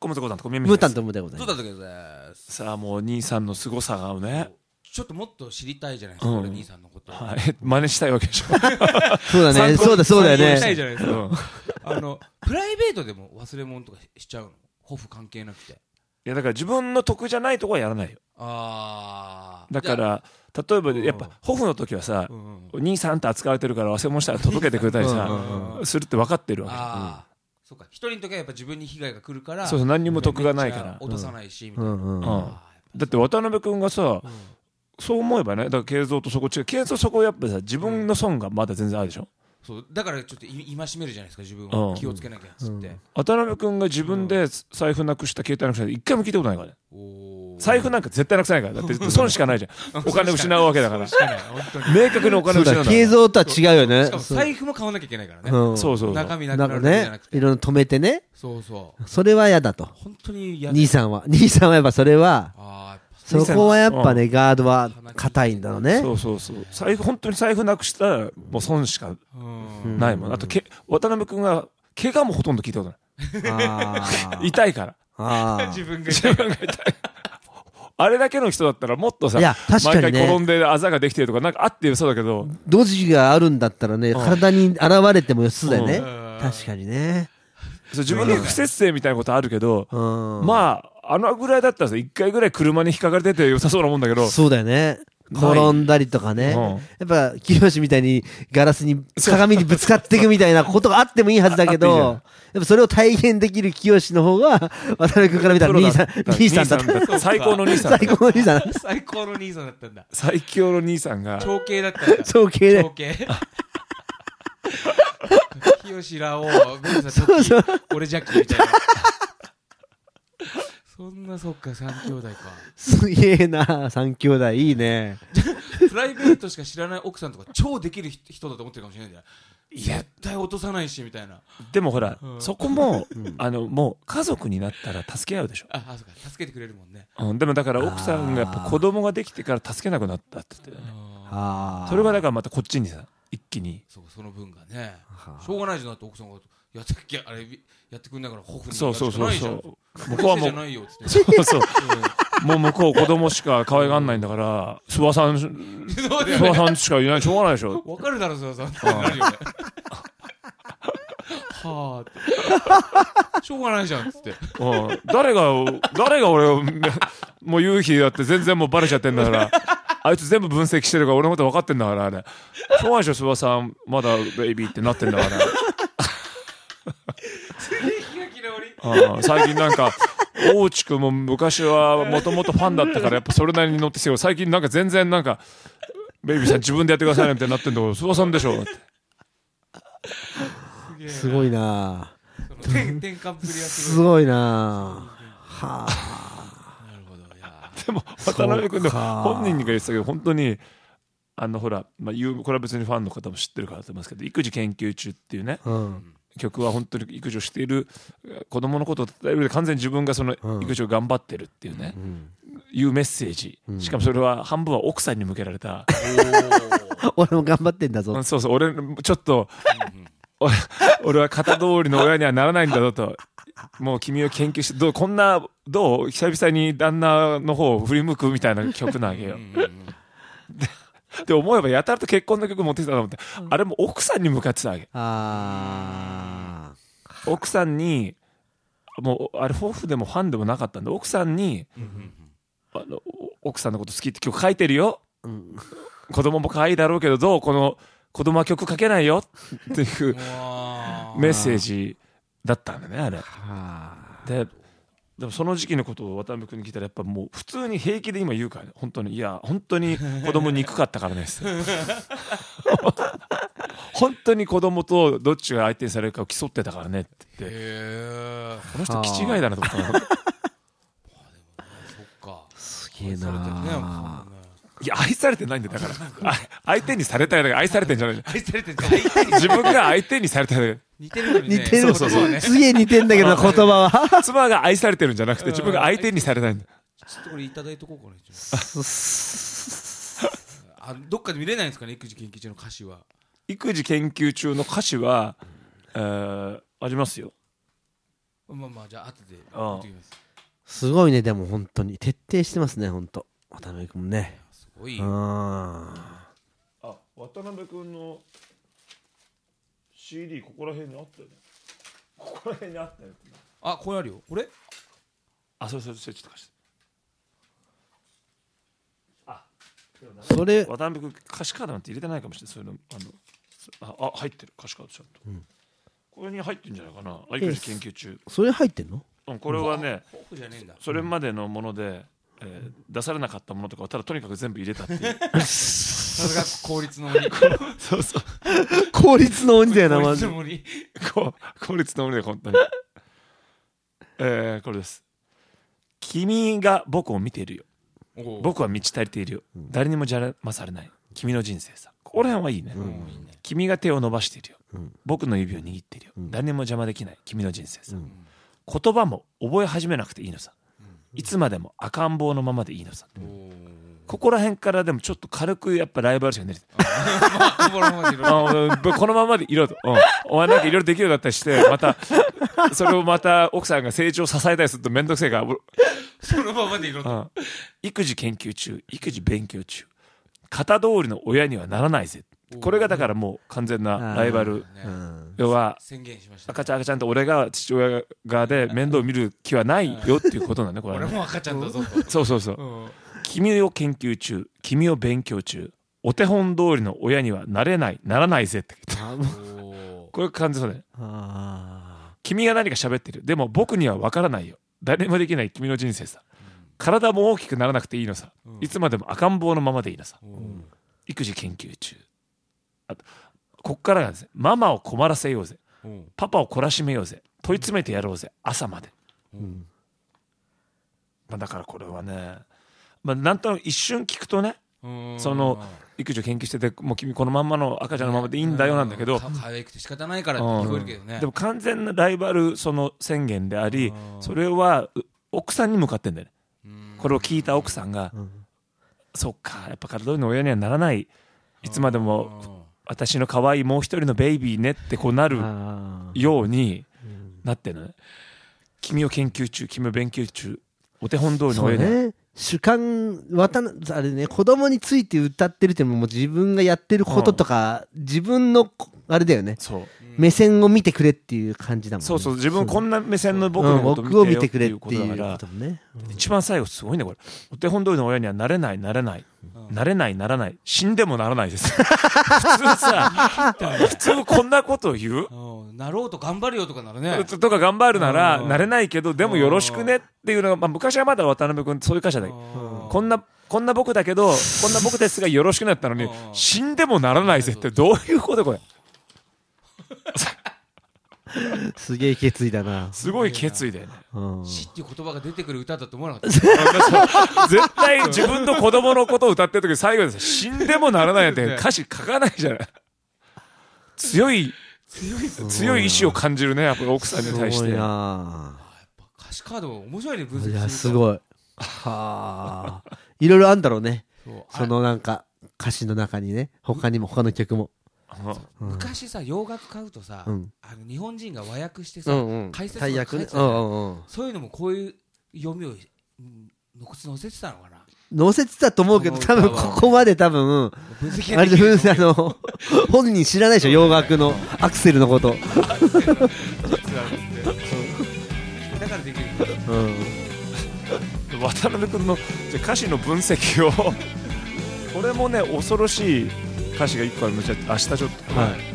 こむとこさんとこみやみムタンとムでございどうます。 だったけどですさあもう兄さんの凄さがね、 ちょっともっと知りたいじゃないですか、俺兄さんのことはい、真似したいわけでしょそうだね、そうだよね。 参考にしたいじゃないですか。プライベートでも忘れ物とかしちゃうの？ホフ関係なくて。 いやだから自分の得じゃないとこはやらないよ。だから例えばやっぱホフの時はさ、兄さんって扱われてるから忘れ物したら届けてくれたりさするって分かってるわけ。 そうか、一人の時はやっぱ自分に被害が来るから、 そうそう、何にも得がないから落とさないしみたいな。 だって渡辺君がさ、そう思えばね、だから慶三とそこ違う、慶三そこやっぱさ自分の損がまだ全然あるでしょ。 そうだからちょっと戒めるじゃないですか、自分を気をつけなきゃっつって。 渡辺君が自分で財布なくした携帯なくした一回も聞いたことないからね。財布なんか絶対なくさないから、だって損しかないじゃん。お金失うわけだから。明確にお金失うんだ。 慶三とは違うよね。 しかも財布も買わなきゃいけないからね。 そうそう。 中身なくなるだけじゃなくて、 いろいろ止めてね。 そうそう。 それは嫌だと。 本当に嫌。 兄さんはやっぱそれは。そこはやっぱね、ガードは硬いんだろうね。 そうそうそう。本当に財布なくしたらもう損しかないもん。あと渡辺君が怪我もほとんど聞いたことない。痛いから。 自分が痛い。 あれだけの人だったらもっとさ、 毎回転んであざができてるとかなんかあってそうだけど、 ドジがあるんだったらね、体に現れてもよさだよね。確かにね。 自分の不節制みたいなことあるけど、まああのぐらいだったらさ、一回ぐらい車に引っかかれてて良さそうなもんだけど。 そうだよね。転んだりとかね。やっぱ清みたいにガラスに鏡にぶつかっていくみたいなことがあってもいいはずだけど、やっぱそれを体現できる清の方が渡辺君から見たら兄さんだった。 最高の兄さん。 最高の兄さん。 最高の兄さんだったんだ。 最強の兄さんが。 長兄だったんだ。 長兄で。 清らをそうそう、俺ジャッキーみたいな。そんな、そっか、三兄弟か。 すげえな、三兄弟いいね。 プライベートしか知らない奥さんとか超できる人だと思ってるかもしれないんだよ。絶対落とさないしみたいな。 でもほら、そこももう家族になったら助け合うでしょ。 そうか、助けてくれるもんね。 でもだから奥さんがやっぱ子供ができてから助けなくなったって言ってたよね。それはだからまたこっちにさ、一気に。 その分がね、しょうがないじゃん。だって奥さんがやってくんだからホフに。 そう向こうはもうそうそうもう向こう子供しか可愛がんないんだから、諏訪さんしかいない、しょうがないでしょ。 わかるだろ諏訪さんってなるよね。はあ、しょうがないじゃんっつって。 誰が俺をもう夕日だって全然もうバレちゃってんだから、あいつ全部分析してるから俺のこと分かってんだから、あれしょうがないでしょ。諏訪さんまだベイビーってなってんだから最近なんか大地君も昔はもともとファンだったからやっぱそれなりに乗ってきてよ、最近なんか全然なんかベイビーさん自分でやってくださいねみたいになってんだけど、諏訪さんでしょって。 すごいな。 転換ぶりはすごいな。はあ。 なるほど。いやでも渡辺君で本人が言ってたけど、本当にほら、これは別にファンの方も知ってるからと思いますけど、育児研究中っていうね、曲は本当に育児をしている子供のことを伝えるで、完全に自分がその育児を頑張ってるっていうね、いうメッセージ、しかもそれは半分は奥さんに向けられた。 俺も頑張ってんだぞ。 そうそう、俺ちょっと俺は型通りの親にはならないんだぞと。もう君を研究して、久々に旦那の方を振り向くみたいな曲なわけよ。で思えばやたらと結婚の曲持ってきたと思って、あれも奥さんに向かってたわけ。奥さんにもうあれフォフでもファンでもなかったんで、奥さんに奥さんのこと好きって曲書いてるよ、子供も可愛いだろうけどこの子供は曲書けないよっていうメッセージだったんだね、あれ。でもその時期のことを渡辺君に聞いたらやっぱもう普通に平気で今言うからね、本当に、いや本当に子供憎かったからね本当に子供とどっちが相手にされるかを競ってたからねって言って、この人気違いだなと思ったの。そっか、 すげえな。 いや愛されてないんだよ、だから相手にされたいだけ、愛されてんじゃない。 愛されてん自分が相手にされたいだけ。 似てるのにね。 似てる。そうすげえ似てんだけど言葉は。 妻が愛されてるんじゃなくて自分が相手にされたいんだ。 ちょっとこれいただいとこうかな。どっかで見れないんですかね、育児研究中の歌詞は。 育児研究中の歌詞は、ありますよ。 まあじゃあ後でうん見てきます。 すごいね、でも本当に徹底してますね、本当渡辺君もね。 すごい。 ああ、渡辺君の CD ここら辺にあったよね。ここら辺にあったよ。 あ、これあるよ。これ？ あ、それちょっと貸して。 それ渡辺君歌詞カードなんて入れてないかもしれない。そういうの入ってる歌詞カードちゃんと、これに入ってるんじゃないかな。育児研究中。 それ入ってんの？ これはね、 豊富じゃねえんだ。 それまでのもので、出されなかったものとかをただとにかく全部入れたっていう。 さすが効率の鬼。 そうそう。 効率の鬼だよな、マジ効率の鬼。 効率の鬼で本当に。これです。君が僕を見ているよ。僕は満ち足りているよ。誰にも邪魔されない。君の人生さ。ここら辺はいいね。君が手を伸ばしているよ。僕の指を握っているよ。誰にも邪魔できない。君の人生さ。言葉も覚え始めなくていいのさ。いつまでも赤ん坊のままでいいのさ。ここら辺からでもちょっと軽くやっぱライバル心が出てこのままでいろと、お前なんかいろいろできるようになったりして、またそれをまた奥さんが成長支えたりすると面倒くせえから、 そのままでいろと。 育児研究中、育児勉強中、型通りの親にはならないぜ。これがだからもう完全なライバル。要は宣言しました。 赤ちゃんと俺が父親側で面倒を見る気はないよっていうことなんだね、これね。 俺も赤ちゃんだぞと。 そうそうそう。君を研究中、君を勉強中、お手本通りの親にはなれない、ならないぜって言って。これ感じそうだね。君が何か喋ってる。でも僕には分からないよ。誰もできない君の人生さ。体も大きくならなくていいのさ。いつまでも赤ん坊のままでいいのさ。育児研究中。あとこっからがですね、ママを困らせようぜ。パパを懲らしめようぜ。問い詰めてやろうぜ。朝まで。だからこれはね、なんとなく一瞬聞くとね、その育児を研究してて、もう君このまんまの赤ちゃんのままでいいんだよなんだけど、 可愛くて仕方ないからって聞こえるけどね。 でも完全なライバルその宣言であり、それは奥さんに向かってんだよね。これを聞いた奥さんが、そっか、やっぱ体通りの親にはならない、いつまでも私の可愛いもう一人のベイビーねってこうなるようになってるのね。君を研究中、君を勉強中、お手本通りの親に。 主観あれね、子供について歌ってるってもう自分がやってることとか、自分のあれだよね。 そう。 目線を見てくれっていう感じだもんね。 そうそう、自分こんな目線の僕のことを見てくれっていうことだから、一番最後すごいねこれ。お手本通りの親にはなれない、なれない、なれない、ならない、死んでもならないです。普通さ、普通こんなことを言う？ なろうと頑張るよとかならね。 とか頑張るならなれないけど、でもよろしくねっていうのが、昔はまだ渡辺君そういう歌詞だけど、こんな僕だけど、こんな僕ですがよろしくなったのに、死んでもならないぜってどういうことこれ。 すげえ決意だな。 すごい決意だよね。 死っていう言葉が出てくる歌だと思わなかった。 絶対自分の子供のことを歌ってる時最後です。死んでもならないなんて歌詞書かないじゃない。強い意志を感じるね、やっぱり奥さんに対して。 すごいな。 やっぱ歌詞カード面白いね、分析すると。 いや、すごい。はあ。いろいろあんだろうね。そのなんか歌詞の中にね、他にも他の曲も。 昔さ、洋楽買うとさ、日本人が和訳してさ、解説とか書いてたじゃん。そういうのもこういう読みを載せてたのかな。 載せてたと思うけど、多分ここまで多分あれ本人知らないでしょ、洋楽のアクセルのこと。だからできる。 渡辺君の歌詞の分析をこれもね、恐ろしい歌詞が1個あるので、明日ちょっと、